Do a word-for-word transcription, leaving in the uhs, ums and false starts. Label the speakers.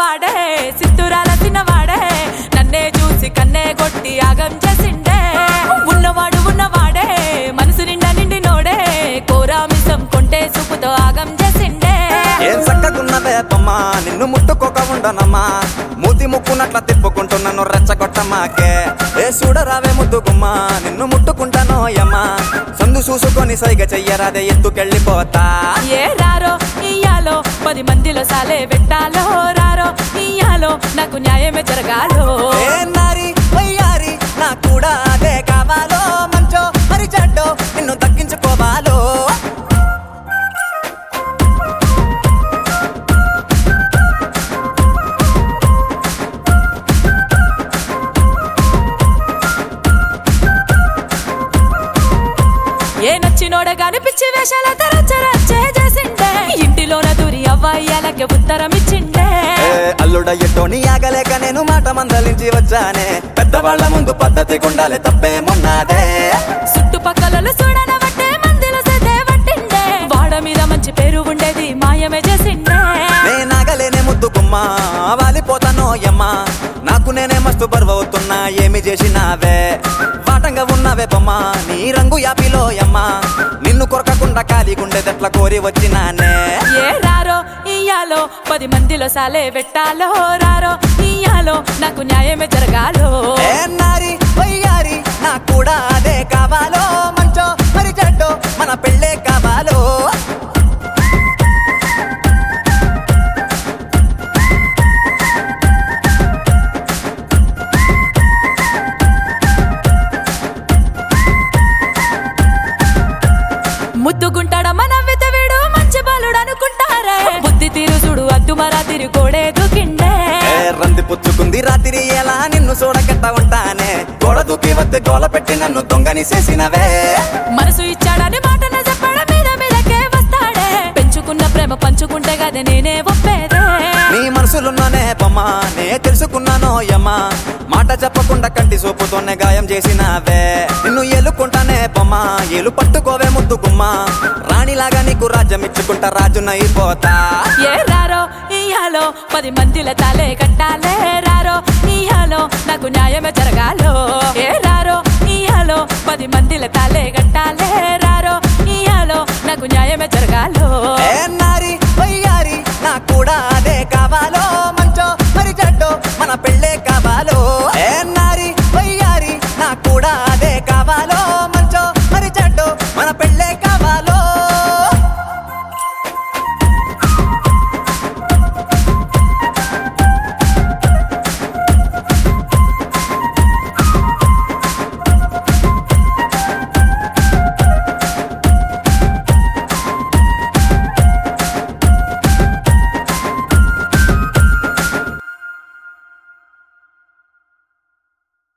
Speaker 1: ఉన్నవాడే సిత్తురాల తిన్నవాడే నన్నే చూసి కన్నే కొట్టి ఆగం చేసిండే ఉన్నవాడు ఉన్నవాడే మనసు నిండా నిండి నోడే కోరామిసం కొంటే సుపుతో ఆగం చేసిండే
Speaker 2: ఏం చక్కగున్నవే బొమ్మా నిన్ను ముట్టుకోక ఉండనమ్మా మూతి ముక్కునట్ల తిప్పుకుంటూ నన్ను రెచ్చగొట్టమాకే ఏ చూడరావే ముద్దుగుమ్మా నిన్ను ముట్టుకుంటానో యమ్మా సందు చూసుకొని సైగ చెయ్యరాదే ఎత్తుకెళ్ళిపోతా
Speaker 1: ఏ రారో ఇయ్యాలో పది మందిలో సాలే పెట్టాలో రారో ఇయ్యాలో నాకు న్యాయమే జరగాలో
Speaker 2: ఏ నారి వయ్యారి నా కూడా అదే కావాలో మంచో మరి చెడ్డో నిన్ను దక్కించుకోవాలో
Speaker 1: ఏ నచ్చినోడ గాని పిచ్చి వేషాల తరచరచ్చే చేసిండే ఇంటిలోన దూరి అవ్వయ్యాలకి ఉత్తరం ఇచ్చిండే
Speaker 2: అల్లుడయ్యటోని ఆగలేక నేను మాట మందలించి వచ్చానే పెద్దవాళ్ల ముందు పద్ధతి గుండాలే తప్పేమున్నాదే
Speaker 1: చుట్టుపక్కల చూడనబట్టే మందిలో సదే పట్టిండే వాడ మీద మంచి పేరు ఉండేది మాయమే చేసిండే
Speaker 2: నేనాగలేనే ముద్దుకుమ్మా వాలిపోతానో యమ్మా నాకు నేనే మస్తు బరువవుతున్నా ఏమి చేసినావే వాటంగా ఉన్నావే బొమ్మా నీ రంగు యాపిలో యమ్మా నిన్ను కొరకకుండా ఖాళీగుండేదెట్లా కోరి వచ్చినానే
Speaker 1: ఏ రారో ఇయ్యాలో పది మందిలో సాలే పెట్టాలో రారో ఇయ్యాలో నాకు న్యాయమే జరగాలో
Speaker 2: ఏ నారి వయ్యారి నా కూడా అదే కావాలో మంచో మరి చెడ్డో మన పెళ్ళే కావాలో
Speaker 1: ముద్దుగుంటాడ మన వితవేడు మంచి బాలుడు అనుకుంటారే బుద్ధి తీరు చూడు అద్దు మరా తిరు కోడే దుకిండే
Speaker 2: రంది పుచ్చుకుంది రాత్రి ఎలా నిన్ను చూడగట్ట ఉంటానే గోడ దూకి వద్ద గోల పెట్టి నన్ను దొంగని చేసినవే
Speaker 1: మనసు ఇచ్చాడని మాటన చెప్పాడ మీద మీదకే వస్తాడే పెంచుకున్న ప్రేమ పంచుకుంటే గదే నేనే ఒప్పేదే
Speaker 2: నీ మనసులున్నానే బొమ్మా నే తెలుసుకున్నానో యమ్మా మాట చెప్పకుండా కంటి సోపుతోనే గాయం చేసినావే నిన్ను ఏలుకుంటానే బొమ్మా ఏలు పట్టుకోవే ముద్దుగుమ్మా రాణిలాగా నీకు రాజ్యం ఇచ్చుకుంటా రాజునైపోతా
Speaker 1: ఏ రారో ఇయ్యాలో పది మందిల తాలే కట్టాలే రారో ఇయ్యాలో నాకు న్యాయమే జరగాలో ఏ రారో ఇయ్యాలో పది మందిల తాలే కట్టాలే రారో ఇయ్యాలో నాకు న్యాయమే జరగాలో
Speaker 2: ఏ నారి వయ్యారి నా కూడా